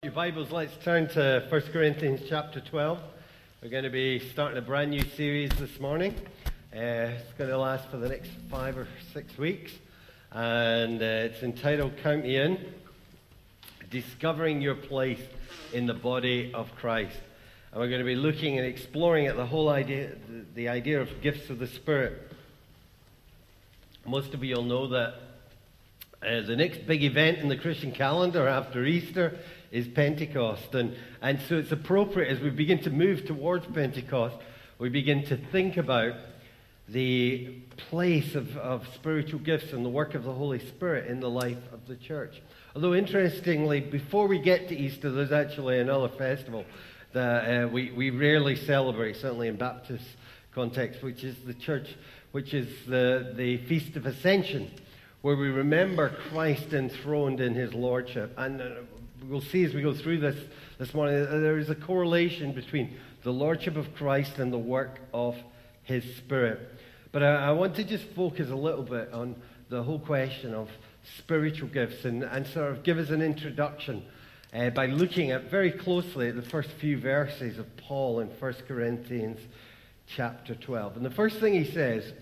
your Bibles, let's turn to 1 Corinthians chapter 12. We're going to be starting a brand new series this morning. It's going to last for the next 5 or 6 weeks. And it's entitled Count Me In, Discovering Your Place in the Body of Christ. And we're going to be looking and exploring at the whole idea, the idea of gifts of the Spirit. Most of you will know that the next big event in the Christian calendar after Easter is Pentecost. And so it's appropriate as we begin to move towards Pentecost, we begin to think about the place of spiritual gifts and the work of the Holy Spirit in the life of the church. Although interestingly, before we get to Easter, there's actually another festival that we rarely celebrate, certainly in Baptist context, which is the Feast of Ascension, where we remember Christ enthroned in his lordship. And we'll see as we go through this morning, there is a correlation between the lordship of Christ and the work of his Spirit. But I want to just focus a little bit on the whole question of spiritual gifts and sort of give us an introduction by looking at very closely at the first few verses of Paul in 1 Corinthians chapter 12. And the first thing he says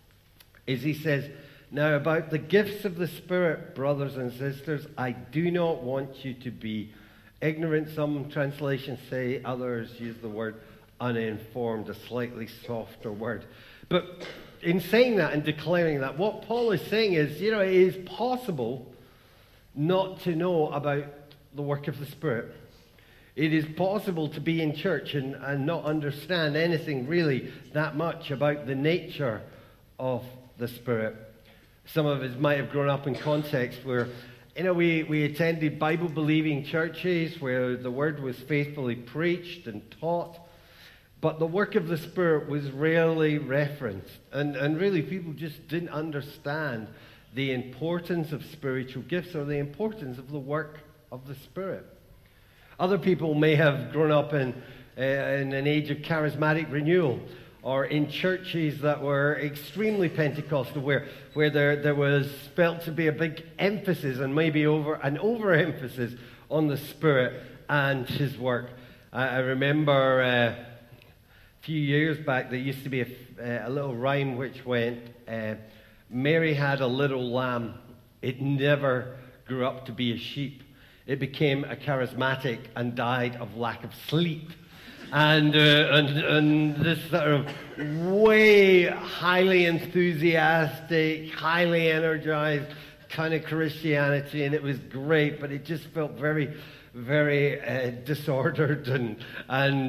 is, "Now about the gifts of the Spirit, brothers and sisters, I do not want you to be ignorant." Some translations say, others use the word uninformed, a slightly softer word. But in saying that and declaring that, what Paul is saying is, it is possible not to know about the work of the Spirit. It is possible to be in church and not understand anything really that much about the nature of the Spirit. Some of us might have grown up in context where, we attended Bible-believing churches where the Word was faithfully preached and taught, but the work of the Spirit was rarely referenced. And really, people just didn't understand the importance of spiritual gifts or the importance of the work of the Spirit. Other people may have grown up in an age of charismatic renewal, or in churches that were extremely Pentecostal, where there was felt to be a big emphasis and maybe an overemphasis on the Spirit and his work. I remember a few years back there used to be a little rhyme which went, "Mary had a little lamb. It never grew up to be a sheep. It became a charismatic and died of lack of sleep." And this sort of way highly enthusiastic, highly energized kind of Christianity, and it was great, but it just felt very, very disordered and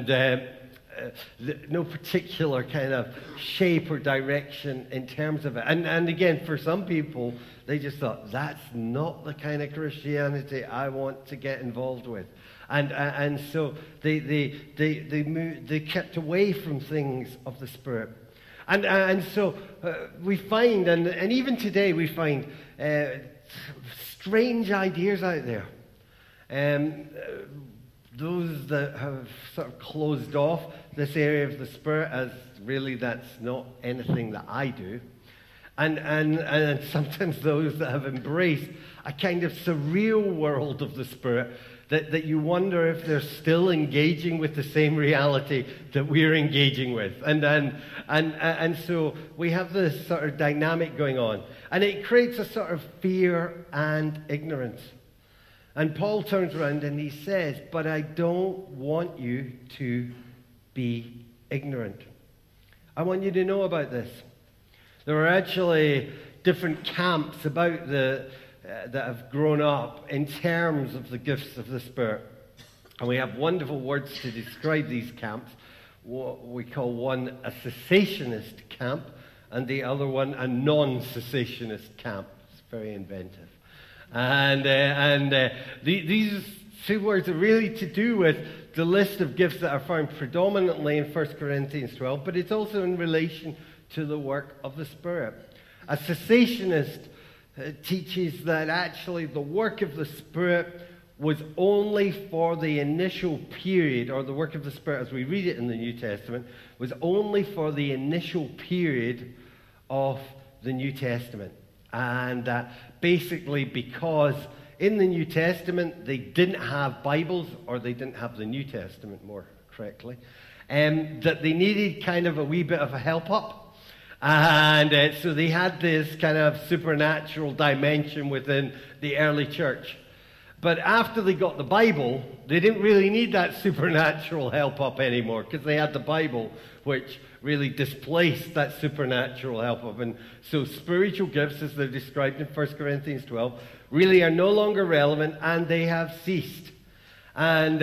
no particular kind of shape or direction in terms of it. And again, for some people, they just thought, that's not the kind of Christianity I want to get involved with. And so they kept away from things of the Spirit. And so we find, and even today we find strange ideas out there. Those that have sort of closed off this area of the Spirit as really that's not anything that I do. And sometimes those that have embraced a kind of surreal world of the Spirit that you wonder if they're still engaging with the same reality that we're engaging with. And so we have this sort of dynamic going on. And it creates a sort of fear and ignorance. And Paul turns around and he says, "But I don't want you to be ignorant. I want you to know about this." There are actually different camps about that have grown up in terms of the gifts of the Spirit. And we have wonderful words to describe these camps. What we call one a cessationist camp and the other one a non-cessationist camp. It's very inventive. And these two words are really to do with the list of gifts that are found predominantly in 1 Corinthians 12, but it's also in relation to the work of the Spirit. A cessationist teaches that actually the work of the Spirit was only for the initial period, or the work of the Spirit as we read it in the New Testament, was only for the initial period of the New Testament. And basically because in the New Testament, they didn't have Bibles, or they didn't have the New Testament, more correctly, that they needed kind of a wee bit of a help up. And so they had this kind of supernatural dimension within the early church. But after they got the Bible, they didn't really need that supernatural help up anymore, because they had the Bible, which really displaced that supernatural help up. And so spiritual gifts, as they're described in 1 Corinthians 12, really are no longer relevant, and they have ceased. And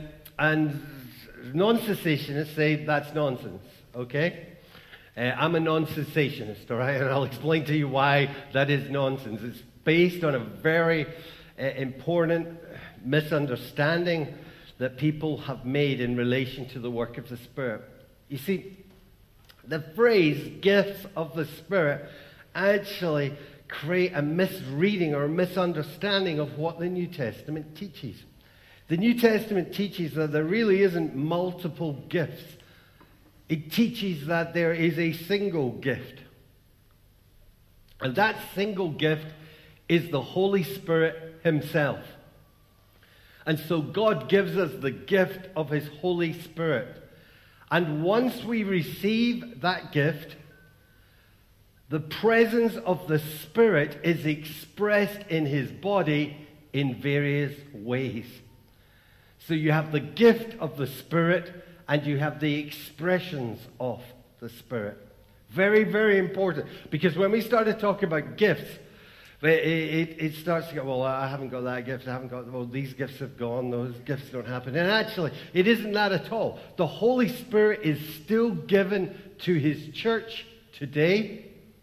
non-cessationists say that's nonsense, okay? I'm a non-cessationist, all right? And I'll explain to you why that is nonsense. It's based on a very important misunderstanding that people have made in relation to the work of the Spirit. You see, the phrase gifts of the Spirit actually create a misreading or a misunderstanding of what the New Testament teaches. The New Testament teaches that there really isn't multiple gifts. It teaches that there is a single gift. And that single gift is the Holy Spirit himself. And so God gives us the gift of his Holy Spirit. And once we receive that gift, the presence of the Spirit is expressed in his body in various ways. So you have the gift of the Spirit, and you have the expressions of the Spirit. Very, very important. Because when we started talking about gifts, it starts to go, well, I haven't got that gift, well, these gifts have gone, those gifts don't happen. And actually, it isn't that at all. The Holy Spirit is still given to his church today.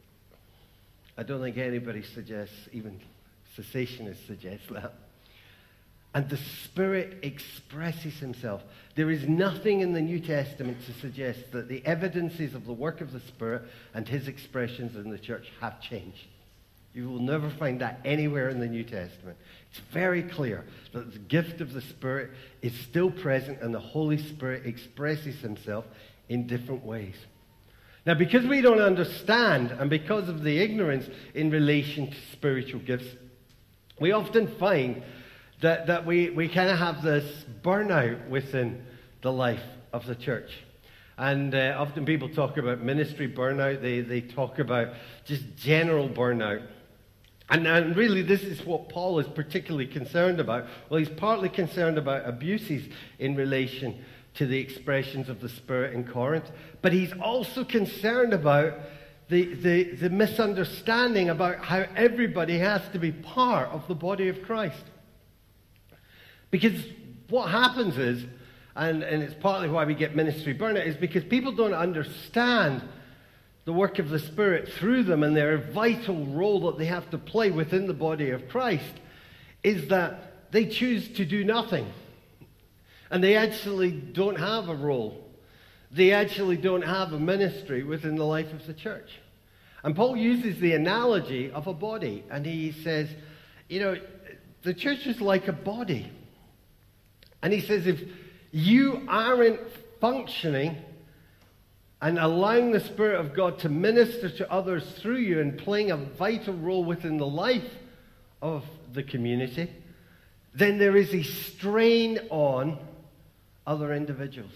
I don't think anybody suggests, even cessationists suggest that. And the Spirit expresses himself. There is nothing in the New Testament to suggest that the evidences of the work of the Spirit and his expressions in the church have changed. You will never find that anywhere in the New Testament. It's very clear that the gift of the Spirit is still present, and the Holy Spirit expresses himself in different ways. Now, because we don't understand, and because of the ignorance in relation to spiritual gifts, we often find that we kind of have this burnout within the life of the church. And often people talk about ministry burnout. They talk about just general burnout. And really, this is what Paul is particularly concerned about. Well, he's partly concerned about abuses in relation to the expressions of the Spirit in Corinth, but he's also concerned about the misunderstanding about how everybody has to be part of the body of Christ. Because what happens is, and it's partly why we get ministry burnout, is because people don't understand the work of the Spirit through them and their vital role that they have to play within the body of Christ, is that they choose to do nothing. And they actually don't have a role. They actually don't have a ministry within the life of the church. And Paul uses the analogy of a body, and he says, the church is like a body. And he says, if you aren't functioning and allowing the Spirit of God to minister to others through you and playing a vital role within the life of the community, then there is a strain on other individuals.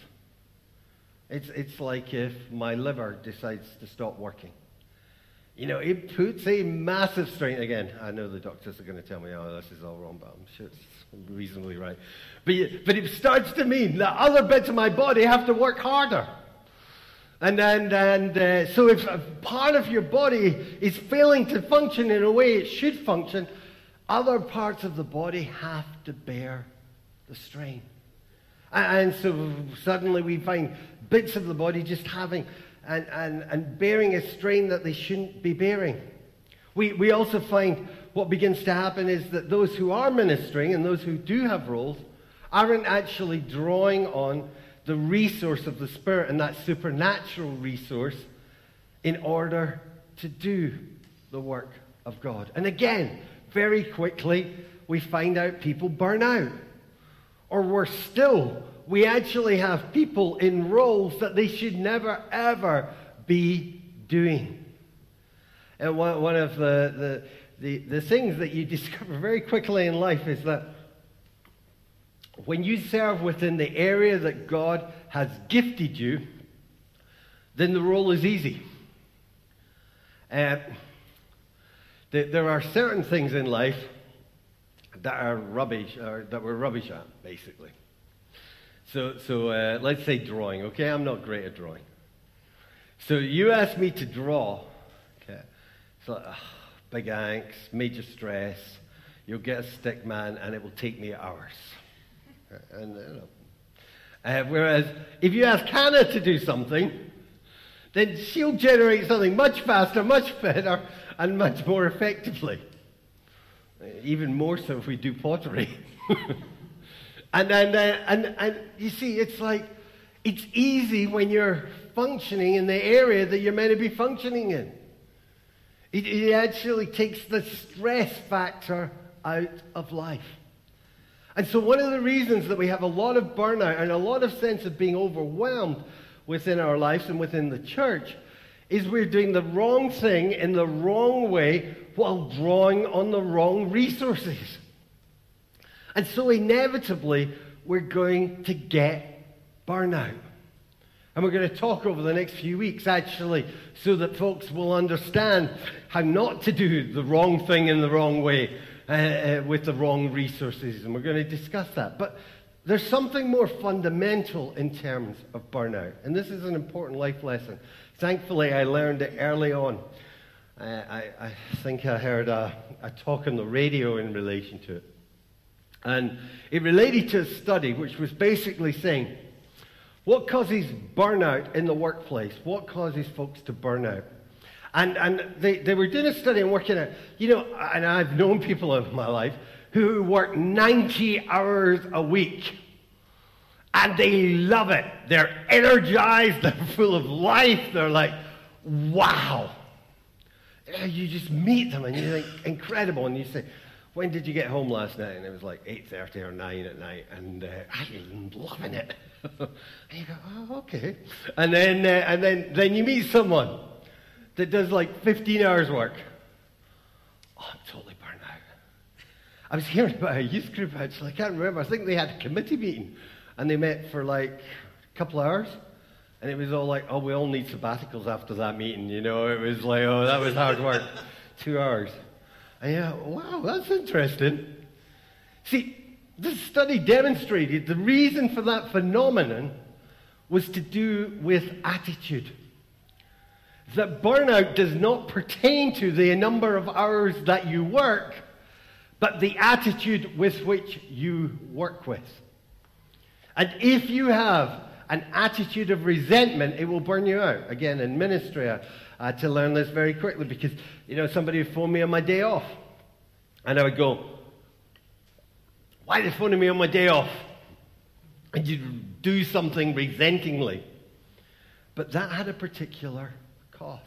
It's like if my liver decides to stop working. It puts a massive strain. Again, I know the doctors are going to tell me, this is all wrong, but I'm sure it's reasonably right. But it starts to mean that other bits of my body have to work harder. So if a part of your body is failing to function in a way it should function, other parts of the body have to bear the strain. And so suddenly we find bits of the body just having and bearing a strain that they shouldn't be bearing. We also find what begins to happen is that those who are ministering and those who do have roles aren't actually drawing on the resource of the Spirit and that supernatural resource in order to do the work of God. And again, very quickly, we find out people burn out. Or worse still, we actually have people in roles that they should never, ever be doing. And one of the the things that you discover very quickly in life is that when you serve within the area that God has gifted you, then the role is easy. There are certain things in life that are rubbish, or that we're rubbish at, basically. So let's say drawing, okay? I'm not great at drawing. So you ask me to draw, okay? It's like, big angst, major stress. You'll get a stick man, and it will take me hours. And whereas if you ask Hannah to do something, then she'll generate something much faster, much better, and much more effectively. Even more so if we do pottery. and you see, it's like, it's easy when you're functioning in the area that you're meant to be functioning in. It actually takes the stress factor out of life. And so one of the reasons that we have a lot of burnout and a lot of sense of being overwhelmed within our lives and within the church is we're doing the wrong thing in the wrong way while drawing on the wrong resources. And so inevitably, we're going to get burnout. And we're going to talk over the next few weeks, actually, so that folks will understand how not to do the wrong thing in the wrong way with the wrong resources. And we're going to discuss that. But there's something more fundamental in terms of burnout. And this is an important life lesson. Thankfully, I learned it early on. I think I heard a talk on the radio in relation to it. And it related to a study which was basically saying, what causes burnout in the workplace? What causes folks to burn out? And they were doing a study and working out, and I've known people in my life who work 90 hours a week. And they love it. They're energized. They're full of life. They're like, wow. You just meet them and you think, incredible. And you say, when did you get home last night? And it was like 8:30 or 9 at night. And I'm loving it. And you go, oh, okay. And then you meet someone that does like 15 hours work. Oh, I'm totally burned out. I was hearing about a youth group, actually. I can't remember. I think they had a committee meeting. And they met for like a couple of hours. And it was all like, oh, we all need sabbaticals after that meeting. It was like, oh, that was hard work. 2 hours. And yeah, wow, that's interesting. See, this study demonstrated the reason for that phenomenon was to do with attitude. That burnout does not pertain to the number of hours that you work, but the attitude with which you work with. And if you have an attitude of resentment, it will burn you out. Again, in ministry, I had to learn this very quickly because, somebody would phone me on my day off. And I would go, why are they phoning me on my day off? And you'd do something resentingly. But that had a particular cost.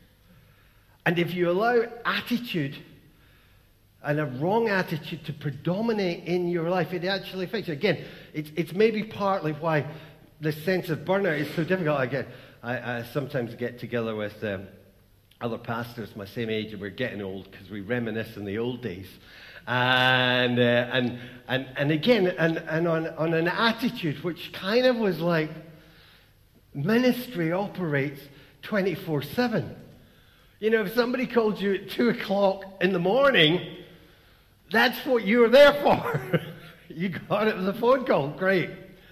And if you allow attitude and a wrong attitude to predominate in your life, it actually affects you. Again, it's maybe partly why the sense of burnout is so difficult. Again, I sometimes get together with other pastors my same age, and we're getting old because we reminisce in the old days. And again, on an attitude which kind of was like, ministry operates 24/7. If somebody called you at 2 o'clock in the morning, that's what you were there for. You got it with a phone call, great.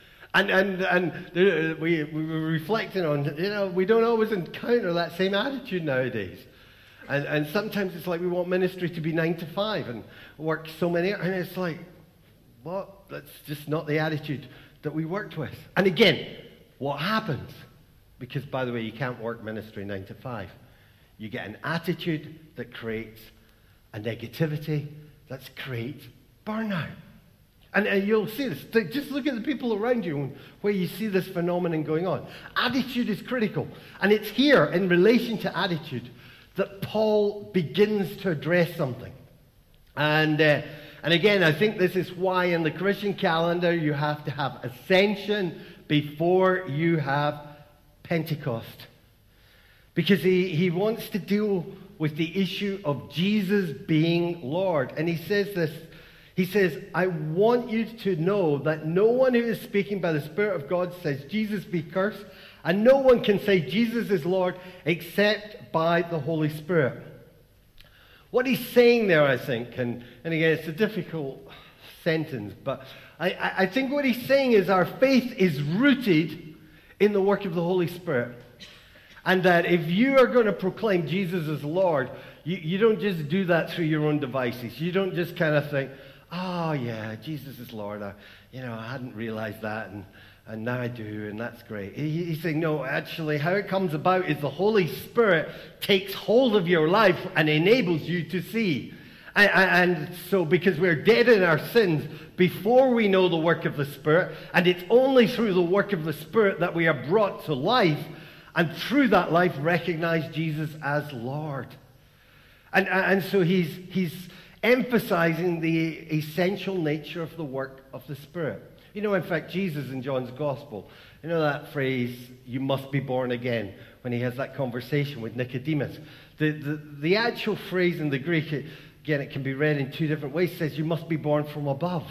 And we were reflecting on, we don't always encounter that same attitude nowadays. And sometimes it's like we want ministry to be 9 to 5 and work so many, and it's like, what? That's just not the attitude that we worked with. And again, what happens? Because, by the way, you can't work ministry 9 to 5. You get an attitude that creates a negativity that creates burnout. And you'll see this. Just look at the people around you where you see this phenomenon going on. Attitude is critical. And it's here, in relation to attitude, that Paul begins to address something. And again, I think this is why in the Christian calendar you have to have Ascension before you have Pentecost. Because he wants to deal with the issue of Jesus being Lord. And he says this. He says, I want you to know that no one who is speaking by the Spirit of God says Jesus be cursed, and no one can say Jesus is Lord except by the Holy Spirit. What he's saying there, I think, and again, it's a difficult sentence, but I think what he's saying is our faith is rooted in the work of the Holy Spirit. And that if you are going to proclaim Jesus as Lord, you don't just do that through your own devices. You don't just kind of think, oh yeah, Jesus is Lord. I hadn't realized that, and now I do, and that's great. He's saying, no, actually, how it comes about is the Holy Spirit takes hold of your life and enables you to see. And so, because we're dead in our sins before we know the work of the Spirit, and it's only through the work of the Spirit that we are brought to life, and through that life recognize Jesus as Lord. And so he's emphasizing the essential nature of the work of the Spirit. In fact, Jesus in John's Gospel, that phrase, you must be born again, when he has that conversation with Nicodemus. The actual phrase in the Greek, again, it can be read in two different ways, says you must be born from above.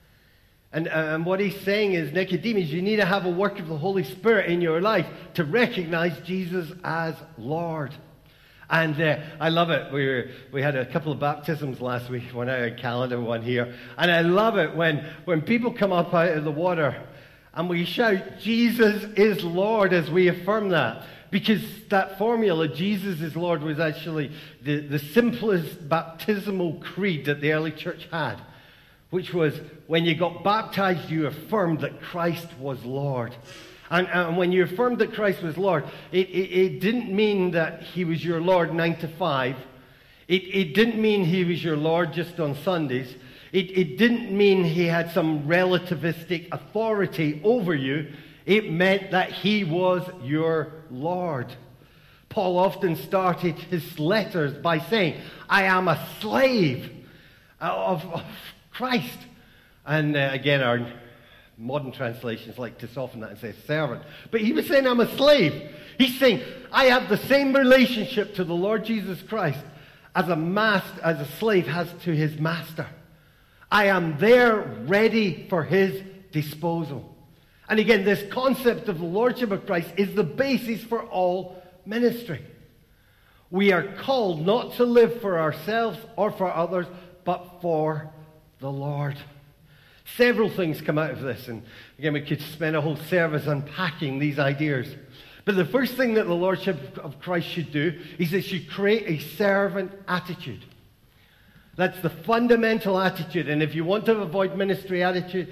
And what he's saying is, Nicodemus, you need to have a work of the Holy Spirit in your life to recognize Jesus as Lord. And I love it. We had a couple of baptisms last week, one out in Canada, one here. And I love it when people come up out of the water and we shout, Jesus is Lord, as we affirm that. Because that formula, Jesus is Lord, was actually the simplest baptismal creed that the early church had. Which was, when you got baptized, you affirmed that Christ was Lord. And when you affirmed that Christ was Lord, it didn't mean that he was your Lord 9 to 5. It didn't mean he was your Lord just on Sundays. It didn't mean he had some relativistic authority over you. It meant that he was your Lord. Paul often started his letters by saying, I am a slave of Christ. And again, our modern translations like to soften that and say servant. But he was saying, I'm a slave. He's saying, I have the same relationship to the Lord Jesus Christ as a slave has to his master. I am there ready for his disposal. And again, this concept of the Lordship of Christ is the basis for all ministry. We are called not to live for ourselves or for others, but for the Lord. Several things come out of this, and again, we could spend a whole service unpacking these ideas. But the first thing that the Lordship of Christ should do is it should create a servant attitude. That's the fundamental attitude. And if you want to avoid ministry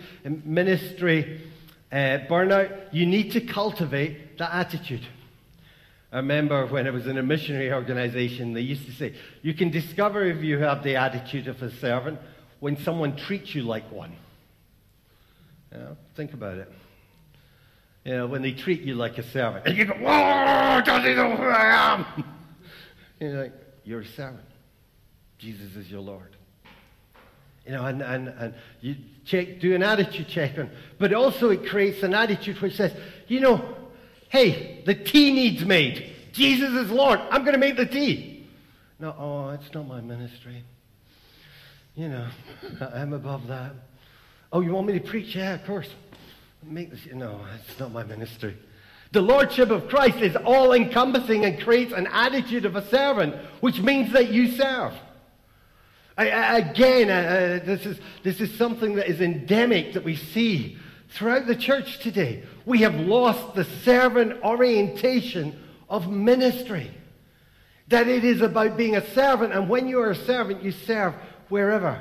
burnout, you need to cultivate that attitude. I remember when I was in a missionary organization, they used to say, you can discover if you have the attitude of a servant when someone treats you like one. Think about it. When they treat you like a servant. And you go, whoa, does he know who I am? You're like, you're a servant. Jesus is your Lord. And you do an attitude check on. But also it creates an attitude which says, hey, the tea needs made. Jesus is Lord. I'm going to make the tea. No, it's not my ministry. I'm above that. Oh, you want me to preach? Yeah, of course. Make this. No, it's not my ministry. The Lordship of Christ is all-encompassing and creates an attitude of a servant, which means that you serve. This is something that is endemic that we see throughout the church today. We have lost the servant orientation of ministry. That it is about being a servant, and when you are a servant, you serve wherever.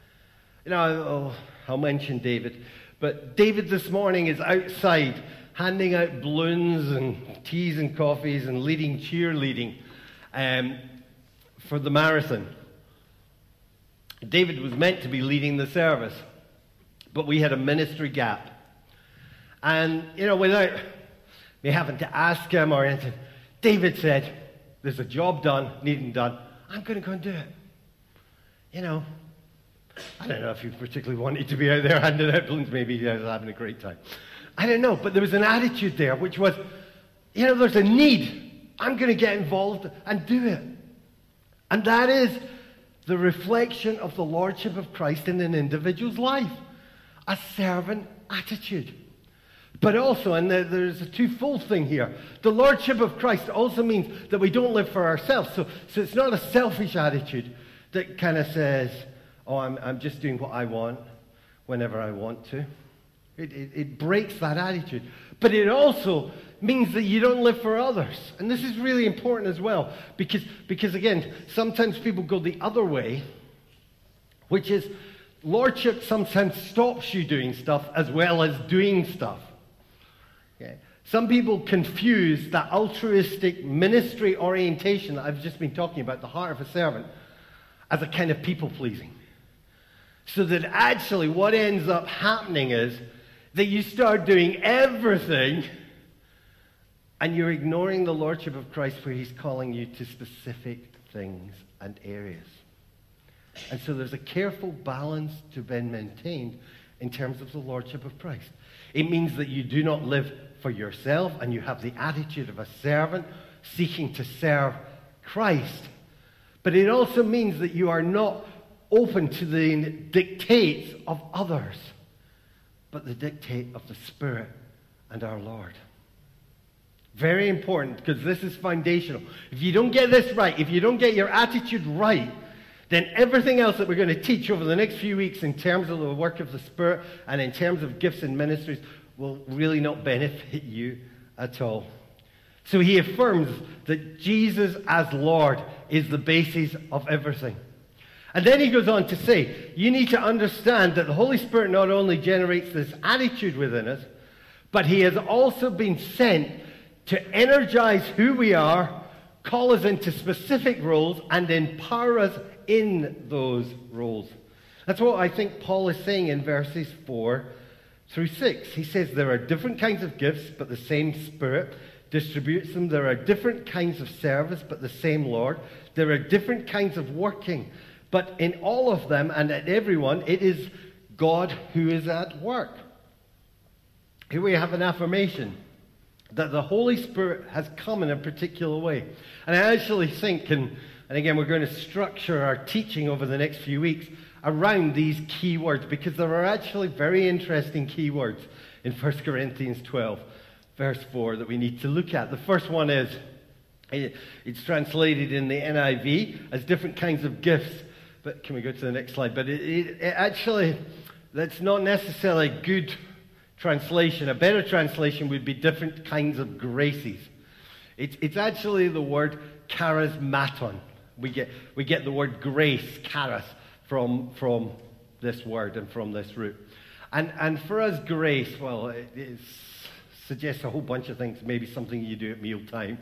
I'll mention David, but David this morning is outside handing out balloons and teas and coffees and leading cheerleading for the marathon. David was meant to be leading the service, but we had a ministry gap. And, without me having to ask him or anything, David said, there's a job needing done. I'm going to go and do it. I don't know if he particularly wanted to be out there handing out balloons. Maybe he was having a great time. I don't know, but there was an attitude there which was, there's a need. I'm going to get involved and do it. And that is the reflection of the lordship of Christ in an individual's life. A servant attitude. But also, and there's a twofold thing here, the lordship of Christ also means that we don't live for ourselves. So it's not a selfish attitude that kind of says, oh, I'm just doing what I want whenever I want to. It breaks that attitude. But it also means that you don't live for others. And this is really important as well. Because again, sometimes people go the other way, which is lordship sometimes stops you doing stuff as well as doing stuff. Okay. Some people confuse that altruistic ministry orientation that I've just been talking about, the heart of a servant, as a kind of people-pleasing. So that actually what ends up happening is that you start doing everything and you're ignoring the lordship of Christ where he's calling you to specific things and areas. And so there's a careful balance to be maintained in terms of the lordship of Christ. It means that you do not live for yourself and you have the attitude of a servant seeking to serve Christ. But it also means that you are not open to the dictates of others, but the dictate of the Spirit and our Lord. Very important, because this is foundational. If you don't get this right, if you don't get your attitude right, then everything else that we're going to teach over the next few weeks in terms of the work of the Spirit and in terms of gifts and ministries will really not benefit you at all. So he affirms that Jesus as Lord is the basis of everything. And then he goes on to say, you need to understand that the Holy Spirit not only generates this attitude within us, but he has also been sent to energize who we are, call us into specific roles, and empower us in those roles. That's what I think Paul is saying in verses 4 through 6. He says there are different kinds of gifts, but the same Spirit distributes them. There are different kinds of service, but the same Lord. There are different kinds of working, but in all of them and at everyone, it is God who is at work. Here we have an affirmation that the Holy Spirit has come in a particular way. And I actually think, and again, we're going to structure our teaching over the next few weeks around these key words, because there are actually very interesting key words in 1 Corinthians 12, verse 4, that we need to look at. The first one is, it's translated in the NIV as different kinds of gifts. But can we go to the next slide? But it actually, that's not necessarily a good translation. A better translation would be different kinds of graces. It's actually the word charismaton. We get the word grace, charis, from this word and from this root. And for us, grace, well, it suggests a whole bunch of things. Maybe something you do at mealtime.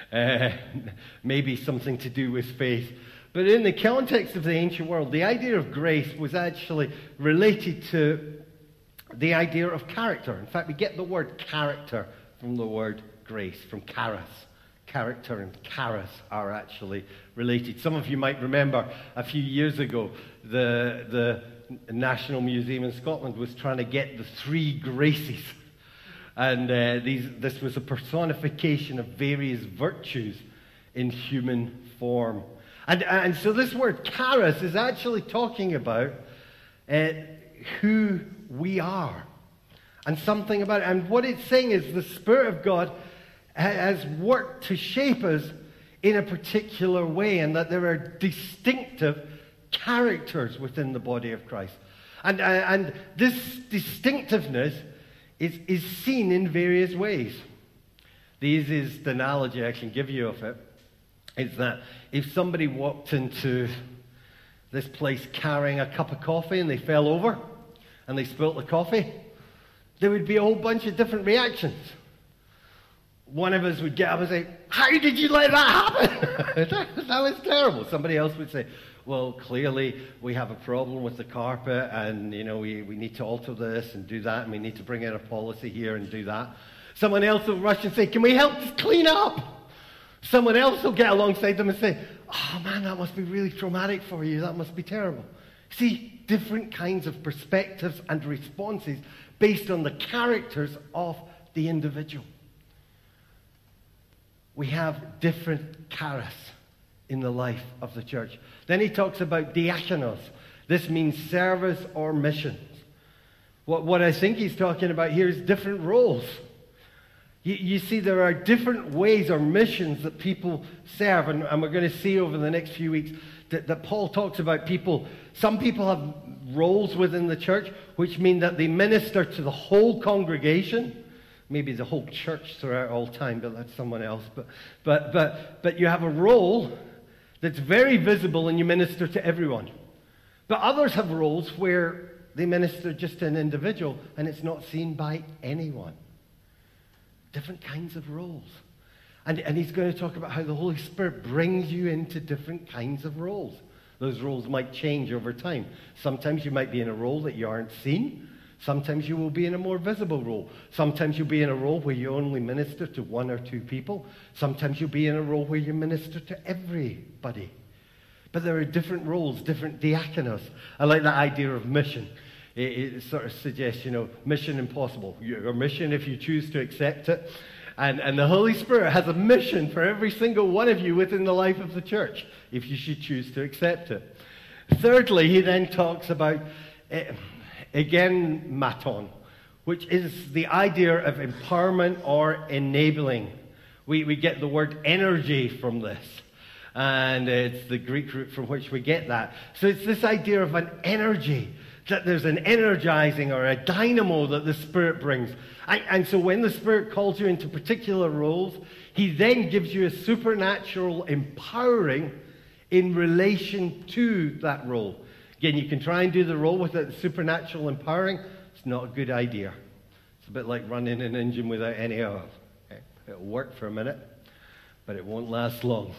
Maybe something to do with faith. But in the context of the ancient world, the idea of grace was actually related to the idea of character. In fact, we get the word character from the word grace, from charis. Character and charis are actually related. Some of you might remember a few years ago, the National Museum in Scotland was trying to get the three graces. And this was a personification of various virtues in human form. And so this word charis is actually talking about who we are and something about it. And what it's saying is the Spirit of God has worked to shape us in a particular way, and that there are distinctive characters within the body of Christ. And this distinctiveness is seen in various ways. This is the analogy I can give you of it. Is that if somebody walked into this place carrying a cup of coffee and they fell over and they spilt the coffee, there would be a whole bunch of different reactions. One of us would get up and say, "How did you let that happen? that was terrible." Somebody else would say, "Well, clearly we have a problem with the carpet, and we need to alter this and do that, and we need to bring in a policy here and do that." Someone else will rush and say, "Can we help to clean up?" Someone else will get alongside them and say, "Oh man, that must be really traumatic for you. That must be terrible." See, different kinds of perspectives and responses based on the characters of the individual. We have different charis in the life of the church. Then he talks about diakonos. This means service or missions. What I think he's talking about here is different roles. You see, there are different ways or missions that people serve, and we're going to see over the next few weeks that Paul talks about people. Some people have roles within the church, which mean that they minister to the whole congregation, maybe the whole church throughout all time, but that's someone else. But you have a role that's very visible and you minister to everyone. But others have roles where they minister just to an individual and it's not seen by anyone. Different kinds of roles. And he's going to talk about how the Holy Spirit brings you into different kinds of roles. Those roles might change over time. Sometimes you might be in a role that you aren't seen. Sometimes you will be in a more visible role. Sometimes you'll be in a role where you only minister to one or two people. Sometimes you'll be in a role where you minister to everybody. But there are different roles, different diakonos. I like that idea of mission. It sort of suggests, mission impossible. Your mission if you choose to accept it. And the Holy Spirit has a mission for every single one of you within the life of the church, if you should choose to accept it. Thirdly, he then talks about, again, maton, which is the idea of empowerment or enabling. We get the word energy from this. And it's the Greek root from which we get that. So it's this idea of an energy, that there's an energizing or a dynamo that the Spirit brings. And so when the Spirit calls you into particular roles, he then gives you a supernatural empowering in relation to that role. Again, you can try and do the role without the supernatural empowering. It's not a good idea. It's a bit like running an engine without any oil. Okay? It'll work for a minute, but it won't last long.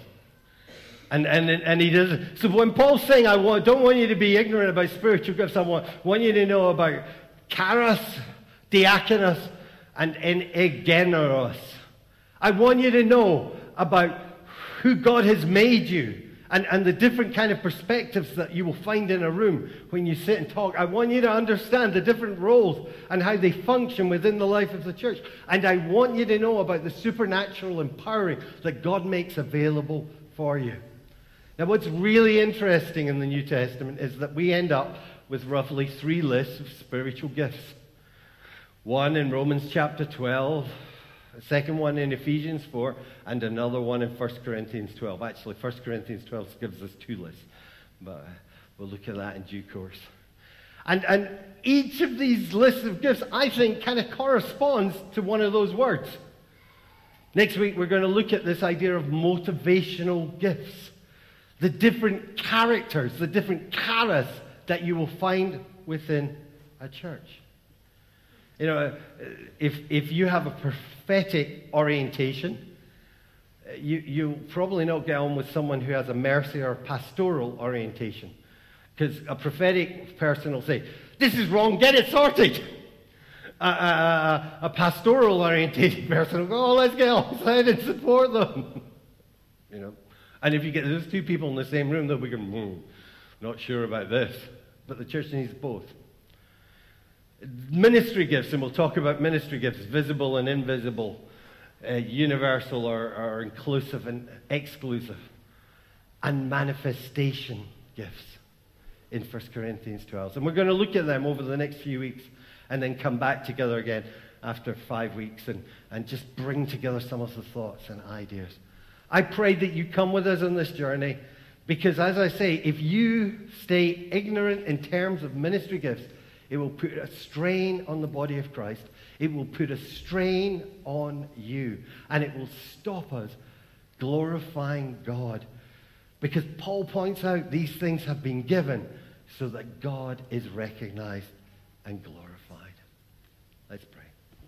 And he does. So when Paul's saying, don't want you to be ignorant about spiritual gifts, I want you to know about charis, diakonos, and egeneros. I want you to know about who God has made you and the different kind of perspectives that you will find in a room when you sit and talk. I want you to understand the different roles and how they function within the life of the church. And I want you to know about the supernatural empowering that God makes available for you. Now, what's really interesting in the New Testament is that we end up with roughly 3 lists of spiritual gifts. One in Romans chapter 12, a second one in Ephesians 4, and another one in 1 Corinthians 12. Actually, 1 Corinthians 12 gives us 2 lists, but we'll look at that in due course. And each of these lists of gifts, I think, kind of corresponds to one of those words. Next week, we're going to look at this idea of motivational gifts. The different characters, the different charis that you will find within a church. If you have a prophetic orientation, you'll probably not get on with someone who has a mercy or a pastoral orientation. Because a prophetic person will say, this is wrong, get it sorted. A pastoral orientated person will go, let's get on side and support them. And if you get those 2 people in the same room, they'll be going, not sure about this. But the church needs both. Ministry gifts, and we'll talk about ministry gifts, visible and invisible, universal or inclusive and exclusive, and manifestation gifts in 1 Corinthians 12. And we're going to look at them over the next few weeks and then come back together again after 5 weeks and just bring together some of the thoughts and ideas. I pray that you come with us on this journey because, as I say, if you stay ignorant in terms of ministry gifts, it will put a strain on the body of Christ. It will put a strain on you. And it will stop us glorifying God. Because Paul points out these things have been given so that God is recognized and glorified. Let's pray.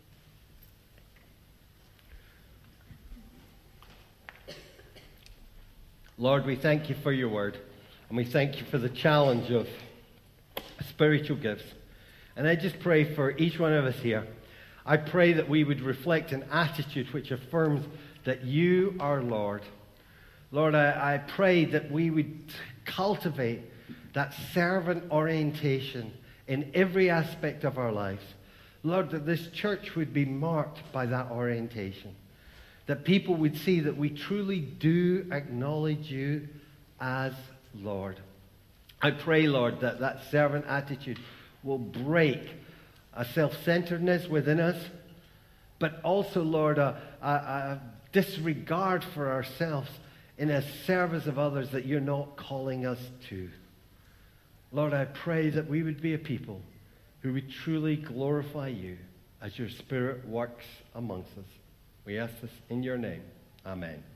Lord, we thank you for your word, and we thank you for the challenge of spiritual gifts. And I just pray for each one of us here. I pray that we would reflect an attitude which affirms that you are Lord. Lord, I pray that we would cultivate that servant orientation in every aspect of our lives. Lord, that this church would be marked by that orientation. that people would see that we truly do acknowledge you as Lord. I pray, Lord, that that servant attitude will break a self-centeredness within us, but also, Lord, a disregard for ourselves in a service of others that you're not calling us to. Lord, I pray that we would be a people who would truly glorify you as your Spirit works amongst us. We ask this in your name. Amen.